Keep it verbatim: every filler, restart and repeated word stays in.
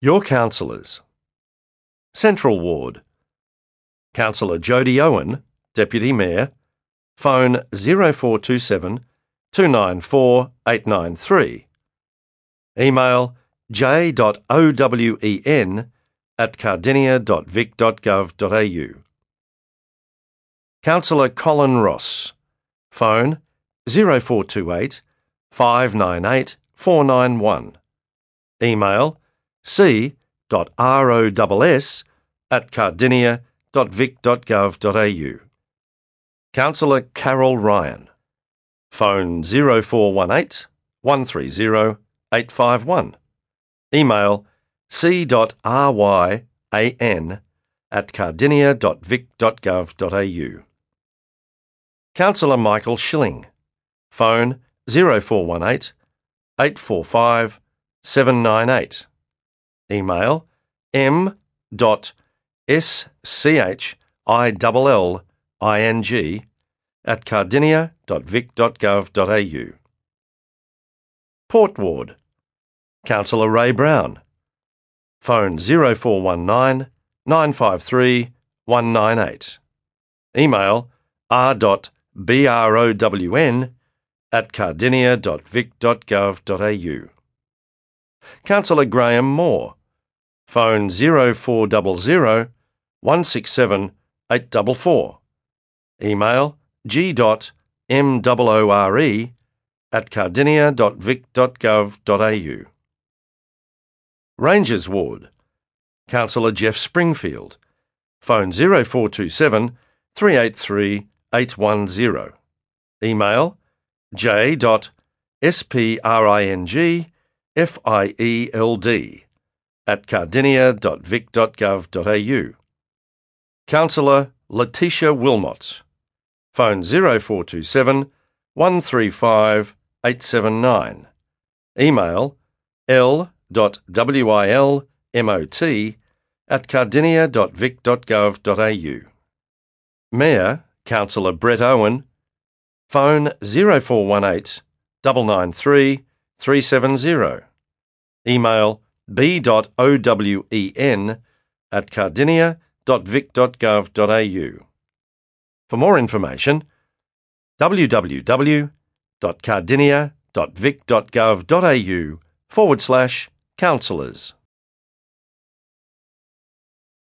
Your counsellors. Central Ward. Councillor Jodie Owen, Deputy Mayor, phone zero four two seven, two nine four, eight nine three. Email j dot owen at cardinia dot vic dot gov dot a u. Councillor Colin Ross, phone zero four two eight, five nine eight, four nine one. Email c dot ross at cardinia dot vic dot gov dot a u. Councillor Carol Ryan, phone zero four one eight, one three zero, eight five one. Email c dot ryan at cardinia dot vic dot gov dot a u. Councillor Michael Schilling, phone zero four one eight, eight four five, seven nine eight. Email m dot schilling at cardinia dot vic dot gov dot a u. Port Ward. Councillor Ray Brown, phone zero four one nine, nine five three, one nine eight. Email r dot brown at cardinia dot vic dot gov dot a u. Councillor Graham Moore, phone zero four zero zero, one six seven, eight four four. Email g dot mwore at cardinia dot vic dot gov dot a u. Rangers Ward. Councillor Jeff Springfield, phone zero four two seven, three eight three, eight one zero. Email j dot springfield at cardinia dot vic dot gov dot a u. Councillor Letitia Wilmot, phone zero four two seven, one three five, eight seven nine. Email l dot wilmot at cardinia dot vic dot gov dot a u. Mayor Councillor Brett Owen, phone zero four one eight, nine nine three, three seven zero. Email b dot owen at cardinia dot vic dot gov dot a u. For more information, w w w dot cardinia dot vic dot gov dot a u forward slash councillors.